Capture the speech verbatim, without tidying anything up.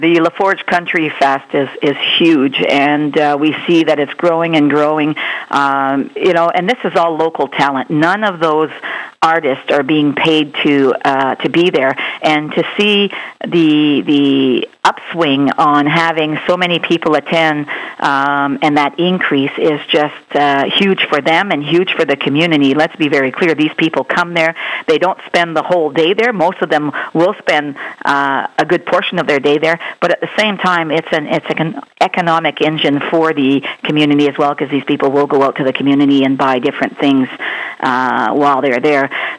The LaForge Country Fest is, is huge, and uh, we see that it's growing and growing. Um, you know, and this is all local talent. None of those artists are being paid to uh, to be there, and to see the the upswing on having so many people attend um, and that increase is just uh, huge for them and huge for the community. Let's be very clear: these people come there; they don't spend the whole day there. Most of them will spend uh, a good portion of their day there. But at the same time, it's an it's an economic engine for the community as well, because these people will go out to the community and buy different things uh, while they're there.